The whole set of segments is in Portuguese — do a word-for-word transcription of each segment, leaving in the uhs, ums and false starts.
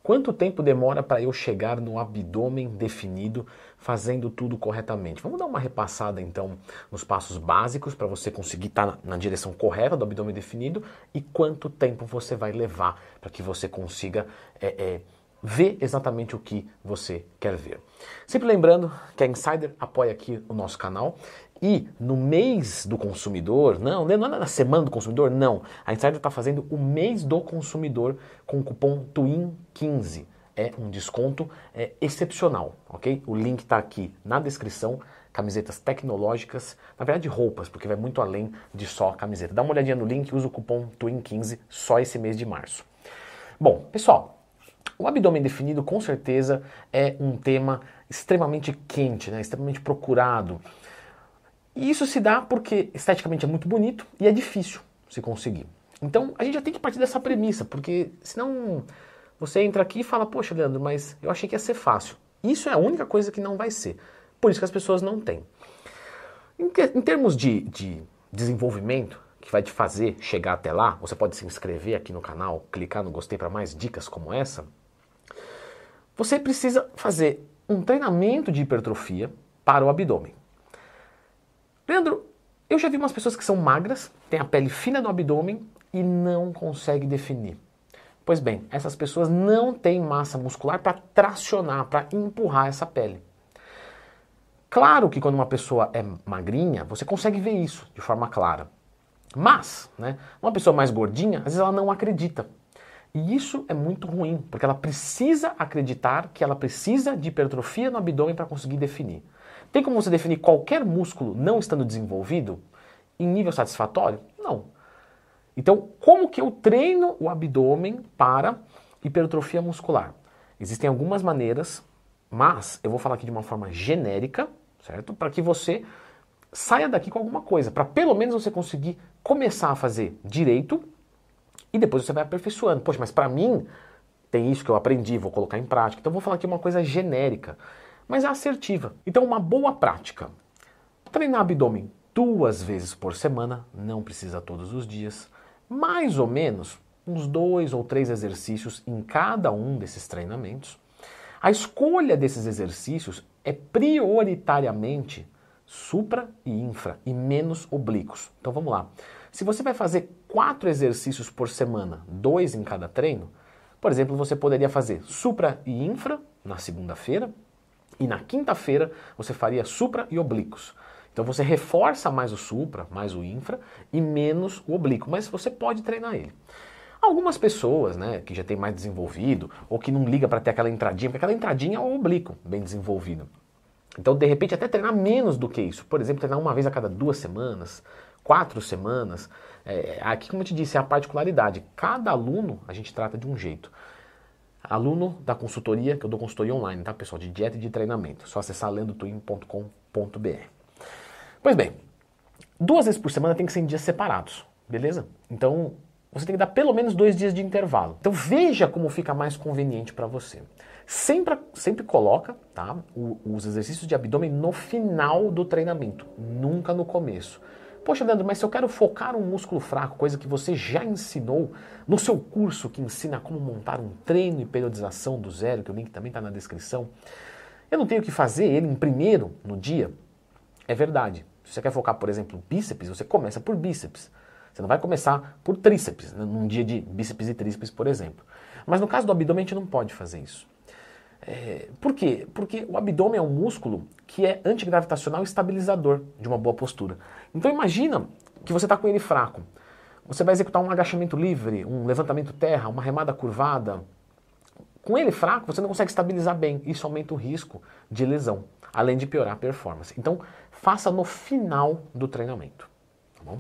Quanto tempo demora para eu chegar no abdômen definido, fazendo tudo corretamente? Vamos dar uma repassada então nos passos básicos para você conseguir estar na, na direção correta do abdômen definido e quanto tempo você vai levar para que você consiga é, é, ver exatamente o que você quer ver. Sempre lembrando que a Insider apoia aqui o nosso canal. E no mês do consumidor, não, não é na semana do consumidor, não. A Insider está fazendo o mês do consumidor com o cupom Twin quinze. É um desconto é, excepcional, ok? O link está aqui na descrição. Camisetas tecnológicas, na verdade roupas, porque vai muito além de só camiseta. Dá uma olhadinha no link, usa o cupom Twin quinze só esse mês de março. Bom, pessoal, o abdômen definido com certeza é um tema extremamente quente, né? Extremamente procurado. E isso se dá porque esteticamente é muito bonito e é difícil se conseguir. Então a gente já tem que partir dessa premissa, porque senão você entra aqui e fala, poxa, Leandro, mas eu achei que ia ser fácil. Isso é a única coisa que não vai ser. Por isso que as pessoas não têm. Em, em termos de, de desenvolvimento, que vai te fazer chegar até lá, você pode se inscrever aqui no canal, clicar no gostei para mais dicas como essa. Você precisa fazer um treinamento de hipertrofia para o abdômen. Leandro, eu já vi umas pessoas que são magras, têm a pele fina no abdômen e não conseguem definir. Pois bem, essas pessoas não têm massa muscular para tracionar, para empurrar essa pele. Claro que quando uma pessoa é magrinha, você consegue ver isso de forma clara. Mas, né, uma pessoa mais gordinha, às vezes ela não acredita. E isso é muito ruim, porque ela precisa acreditar que ela precisa de hipertrofia no abdômen para conseguir definir. Tem como você definir qualquer músculo não estando desenvolvido em nível satisfatório? Não. Então, como que eu treino o abdômen para hipertrofia muscular? Existem algumas maneiras, mas eu vou falar aqui de uma forma genérica, certo? Para que você saia daqui com alguma coisa, para pelo menos você conseguir começar a fazer direito e depois você vai aperfeiçoando. Poxa, mas para mim tem isso que eu aprendi, vou colocar em prática. Então eu vou falar aqui uma coisa genérica, mas é assertiva. Então uma boa prática. Treinar abdômen duas vezes por semana, não precisa todos os dias. Mais ou menos uns dois ou três exercícios em cada um desses treinamentos. A escolha desses exercícios é prioritariamente supra e infra e menos oblíquos. Então vamos lá. Se você vai fazer quatro exercícios por semana, dois em cada treino, por exemplo, você poderia fazer supra e infra na segunda-feira e na quinta-feira você faria supra e oblíquos. Então você reforça mais o supra, mais o infra e menos o oblíquo, mas você pode treinar ele. Algumas pessoas, né, que já tem mais desenvolvido ou que não liga para ter aquela entradinha, porque aquela entradinha é o oblíquo bem desenvolvido. Então, de repente, até treinar menos do que isso. Por exemplo, treinar uma vez a cada duas semanas, quatro semanas. É, aqui, como eu te disse, é a particularidade. Cada aluno a gente trata de um jeito. Aluno da consultoria, que eu dou consultoria online, tá, pessoal? De dieta e de treinamento. É só acessar lendo twin ponto com ponto b r. Pois bem, duas vezes por semana tem que ser em dias separados, beleza? Então, você tem que dar pelo menos dois dias de intervalo. Então, veja como fica mais conveniente para você. Sempre, sempre coloca, tá, os exercícios de abdômen no final do treinamento, nunca no começo. Poxa, Leandro, mas se eu quero focar um músculo fraco, coisa que você já ensinou no seu curso que ensina como montar um treino e periodização do zero, que o link também está na descrição, eu não tenho que fazer ele em primeiro no dia? É verdade. Se você quer focar, por exemplo, bíceps, você começa por bíceps. Você não vai começar por tríceps, né, num dia de bíceps e tríceps, por exemplo. Mas no caso do abdômen, a gente não pode fazer isso. É, por quê? Porque o abdômen é um músculo que é antigravitacional e estabilizador de uma boa postura. Então imagina que você está com ele fraco. Você vai executar um agachamento livre, um levantamento terra, uma remada curvada. Com ele fraco, você não consegue estabilizar bem. Isso aumenta o risco de lesão, além de piorar a performance. Então faça no final do treinamento. Tá bom?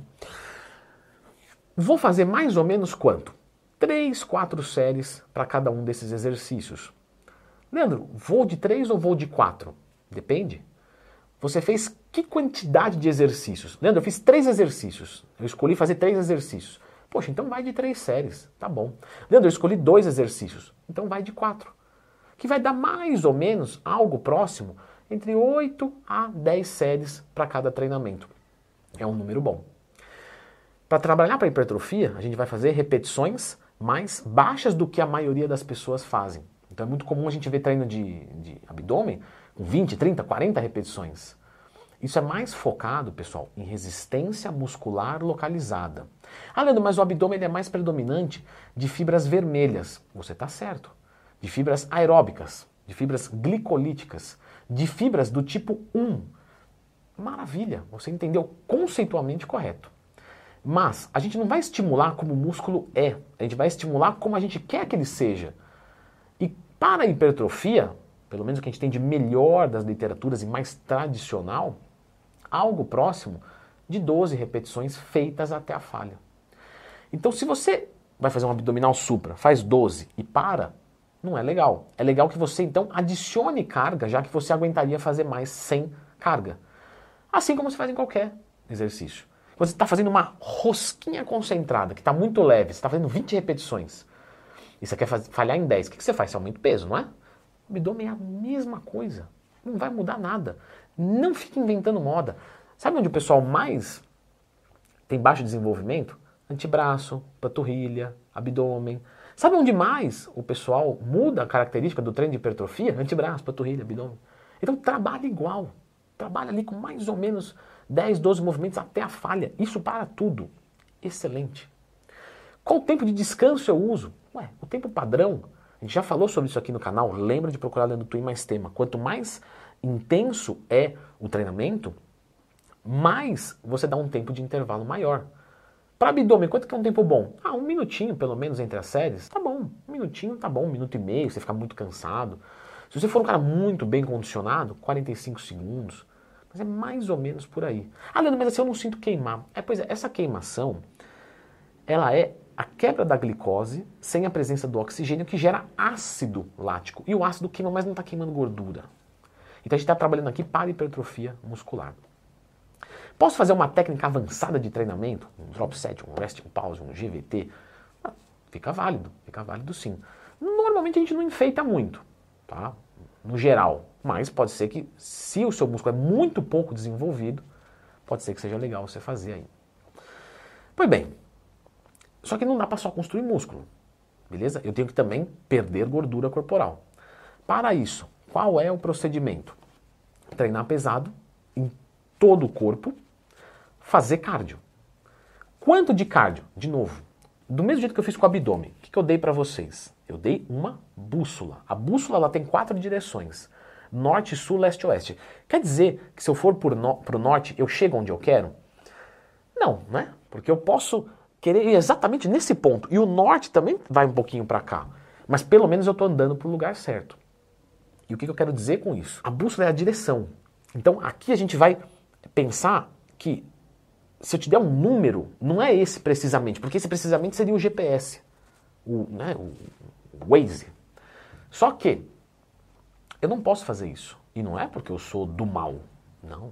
Vou fazer mais ou menos quanto? Três, quatro séries para cada um desses exercícios. Leandro, vou de três ou vou de quatro? Depende. Você fez que quantidade de exercícios? Leandro, eu fiz três exercícios. Eu escolhi fazer três exercícios. Poxa, então vai de três séries. Tá bom. Leandro, eu escolhi dois exercícios. Então vai de quatro. Que vai dar mais ou menos algo próximo entre oito a dez séries para cada treinamento. É um número bom. Para trabalhar para hipertrofia, a gente vai fazer repetições mais baixas do que a maioria das pessoas fazem. Então é muito comum a gente ver treino de, de abdômen com vinte, trinta, quarenta repetições. Isso é mais focado, pessoal, em resistência muscular localizada. Ah, Leandro, mas o abdômen ele é mais predominante de fibras vermelhas. Você está certo. De fibras aeróbicas, de fibras glicolíticas, de fibras do tipo um. Maravilha, você entendeu conceitualmente correto. Mas a gente não vai estimular como o músculo é, a gente vai estimular como a gente quer que ele seja. E para a hipertrofia, pelo menos o que a gente tem de melhor das literaturas e mais tradicional, algo próximo de doze repetições feitas até a falha. Então se você vai fazer um abdominal supra, faz doze e para, não é legal. É legal que você então adicione carga, já que você aguentaria fazer mais sem carga. Assim como se faz em qualquer exercício. Você está fazendo uma rosquinha concentrada, que está muito leve, você está fazendo vinte repetições, e você quer fazer, falhar em dez, o que você faz? Você aumenta o peso, não é? O abdômen é a mesma coisa, não vai mudar nada. Não fique inventando moda. Sabe onde o pessoal mais tem baixo desenvolvimento? Antebraço, panturrilha, abdômen. Sabe onde mais o pessoal muda a característica do treino de hipertrofia? Antebraço, panturrilha, abdômen. Então trabalha igual. Trabalha ali com mais ou menos dez, doze movimentos até a falha. Isso para tudo. Excelente. Qual tempo de descanso eu uso? Ué, o tempo padrão, a gente já falou sobre isso aqui no canal, lembra de procurar Leandro Twin mais tema. Quanto mais intenso é o treinamento, mais você dá um tempo de intervalo maior. Para abdômen, quanto que é um tempo bom? Ah, um minutinho pelo menos entre as séries, tá bom. Um minutinho tá bom, um minuto e meio, você fica muito cansado. Se você for um cara muito bem condicionado, quarenta e cinco segundos. Mas é mais ou menos por aí. Ah, Leandro, mas assim eu não sinto queimar. É, pois é, essa queimação, ela é a quebra da glicose sem a presença do oxigênio que gera ácido lático. E o ácido queima, mas não está queimando gordura. Então a gente está trabalhando aqui para hipertrofia muscular. Posso fazer uma técnica avançada de treinamento? Um drop set, um resting pause, um G V T? Ah, fica válido, fica válido sim. Normalmente a gente não enfeita muito, tá? No geral. Mas pode ser que, se o seu músculo é muito pouco desenvolvido, pode ser que seja legal você fazer aí. Pois bem, só que não dá para só construir músculo, beleza? Eu tenho que também perder gordura corporal. Para isso, qual é o procedimento? Treinar pesado em todo o corpo, fazer cardio. Quanto de cardio? De novo, do mesmo jeito que eu fiz com o abdômen, o que, que eu dei para vocês? Eu dei uma bússola. A bússola ela tem quatro direções. Norte, sul, leste, oeste. Quer dizer que se eu for para o norte, eu chego onde eu quero? Não, né? Porque eu posso querer ir exatamente nesse ponto. E o norte também vai um pouquinho para cá. Mas pelo menos eu estou andando para o lugar certo. E o que, que eu quero dizer com isso? A bússola é a direção. Então aqui a gente vai pensar que se eu te der um número, não é esse precisamente, porque esse precisamente seria o G P S, o, né, o Waze. Só que eu não posso fazer isso. E não é porque eu sou do mal, não.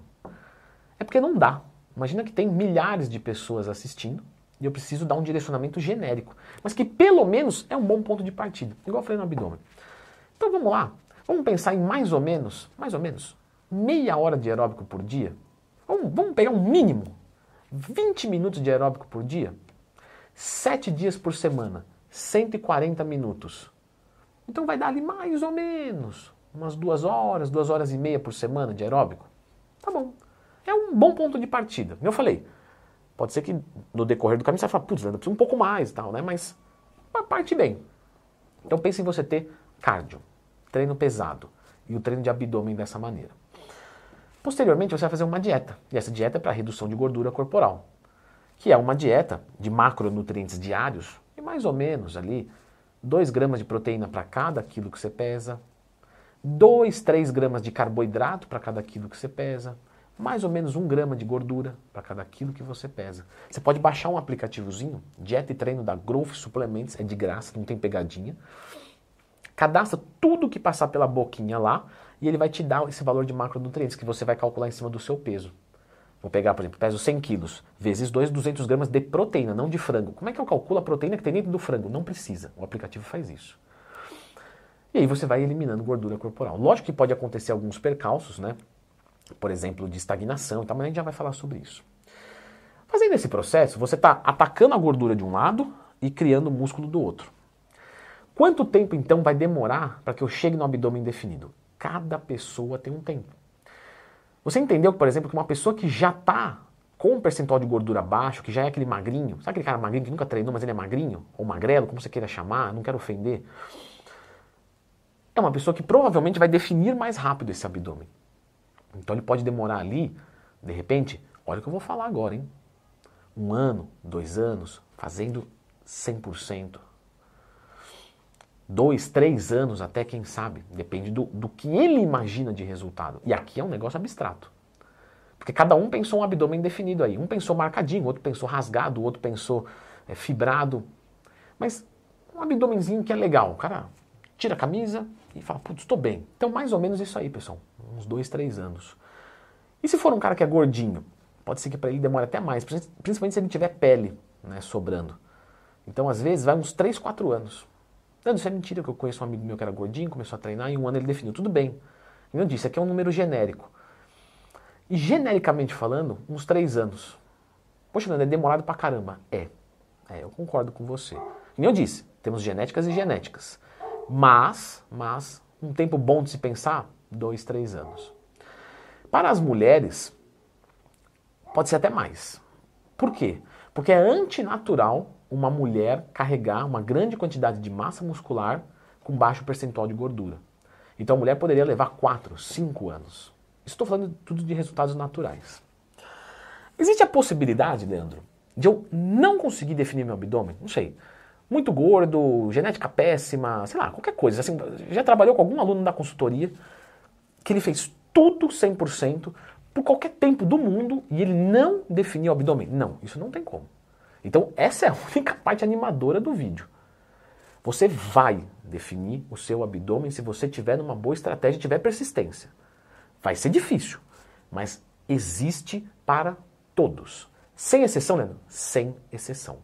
É porque não dá. Imagina que tem milhares de pessoas assistindo e eu preciso dar um direcionamento genérico, mas que pelo menos é um bom ponto de partida, igual eu falei no abdômen. Então vamos lá, vamos pensar em mais ou menos, mais ou menos, meia hora de aeróbico por dia. Vamos, vamos pegar um mínimo, vinte minutos de aeróbico por dia, sete dias por semana, cento e quarenta minutos. Então vai dar ali mais ou menos umas duas horas, duas horas e meia por semana de aeróbico. Tá bom. É um bom ponto de partida. Como eu falei, pode ser que no decorrer do caminho você vai falar, putz, Leandro, eu preciso um pouco mais e tal, né? Mas parte bem. Então pense em você ter cardio, treino pesado e o treino de abdômen dessa maneira. Posteriormente você vai fazer uma dieta. E essa dieta é para redução de gordura corporal. Que é uma dieta de macronutrientes diários e mais ou menos ali dois gramas de proteína para cada quilo que você pesa, dois, três gramas de carboidrato para cada quilo que você pesa, mais ou menos um grama de gordura para cada quilo que você pesa. Você pode baixar um aplicativozinho, Dieta e Treino da Growth Suplementos, é de graça, não tem pegadinha. Cadastra tudo que passar pela boquinha lá e ele vai te dar esse valor de macronutrientes que você vai calcular em cima do seu peso. Vou pegar, por exemplo, peso cem quilos, vezes dois, duzentos gramas de proteína, não de frango. Como é que eu calculo a proteína que tem dentro do frango? Não precisa, o aplicativo faz isso. E aí você vai eliminando gordura corporal. Lógico que pode acontecer alguns percalços, né? Por exemplo, de estagnação e tal, mas a gente já vai falar sobre isso. Fazendo esse processo, você está atacando a gordura de um lado e criando músculo do outro. Quanto tempo então vai demorar para que eu chegue no abdômen definido? Cada pessoa tem um tempo. Você entendeu, por exemplo, que uma pessoa que já está com um percentual de gordura baixo, que já é aquele magrinho, sabe aquele cara magrinho que nunca treinou, mas ele é magrinho, ou magrelo, como você queira chamar, não quero ofender, é uma pessoa que provavelmente vai definir mais rápido esse abdômen. Então ele pode demorar ali, de repente, olha o que eu vou falar agora, hein? Um ano, dois anos, fazendo cem por cento. Dois, três anos até, quem sabe. Depende do, do que ele imagina de resultado. E aqui é um negócio abstrato. Porque cada um pensou um abdômen definido aí. Um pensou marcadinho, outro pensou rasgado, outro pensou é, fibrado. Mas um abdômenzinho que é legal. O cara tira a camisa e fala, putz, estou bem. Então mais ou menos isso aí, pessoal. Uns dois, três anos. E se for um cara que é gordinho? Pode ser que para ele demore até mais. Principalmente se ele tiver pele, né, sobrando. Então às vezes vai uns três, quatro anos. Não, isso é mentira, que eu conheço um amigo meu que era gordinho, começou a treinar e em um ano ele definiu. Tudo bem. Como eu disse, aqui é um número genérico. E genericamente falando, uns três anos. Poxa, Nando, é demorado pra caramba. É. É, eu concordo com você. Como eu disse, temos genéticas e genéticas. Mas, mas, um tempo bom de se pensar, dois, três anos. Para as mulheres, pode ser até mais. Por quê? Porque é antinatural uma mulher carregar uma grande quantidade de massa muscular com baixo percentual de gordura. Então a mulher poderia levar quatro, cinco anos. Estou falando tudo de resultados naturais. Existe a possibilidade, Leandro, de eu não conseguir definir meu abdômen? Não sei. Muito gordo, genética péssima, sei lá, qualquer coisa. Assim, já trabalhou com algum aluno da consultoria que ele fez tudo cem por cento por qualquer tempo do mundo e ele não definiu o abdômen? Não, isso não tem como. Então essa é a única parte animadora do vídeo. Você vai definir o seu abdômen se você tiver uma boa estratégia e tiver persistência. Vai ser difícil, mas existe para todos. Sem exceção, Leandro? Sem exceção.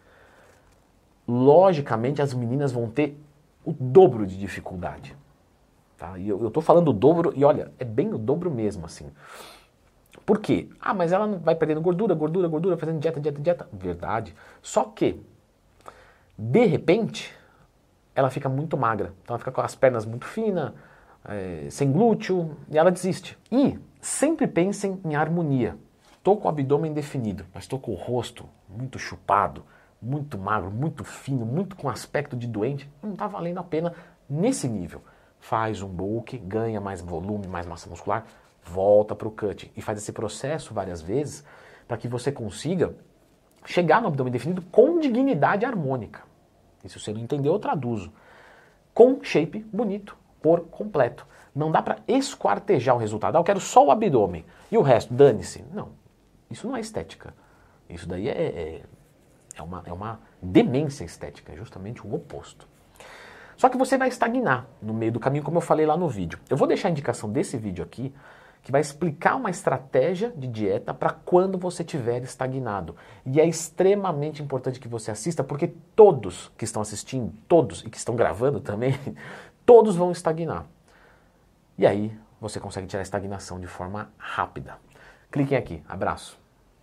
Logicamente as meninas vão ter o dobro de dificuldade. Tá? E eu estou falando o dobro, e olha, é bem o dobro mesmo, assim. Por quê? Ah, mas ela vai perdendo gordura, gordura, gordura, fazendo dieta, dieta, dieta. Verdade. Só que, de repente, ela fica muito magra. Então ela fica com as pernas muito finas, é, sem glúteo, e ela desiste. E sempre pensem em harmonia. Estou com o abdômen definido, mas estou com o rosto muito chupado, muito magro, muito fino, muito com aspecto de doente. Não está valendo a pena nesse nível. Faz um bulk, ganha mais volume, mais massa muscular, volta para o cut e faz esse processo várias vezes para que você consiga chegar no abdômen definido com dignidade harmônica. E se você não entendeu, eu traduzo. Com shape bonito, por completo. Não dá para esquartejar o resultado. Ah, eu quero só o abdômen e o resto, dane-se. Não, isso não é estética. Isso daí é, é, é, uma, é uma demência estética, é justamente o oposto. Só que você vai estagnar no meio do caminho, como eu falei lá no vídeo. Eu vou deixar a indicação desse vídeo aqui, que vai explicar uma estratégia de dieta para quando você estiver estagnado. E é extremamente importante que você assista, porque todos que estão assistindo, todos, e que estão gravando também, todos vão estagnar. E aí você consegue tirar a estagnação de forma rápida. Cliquem aqui. Abraço.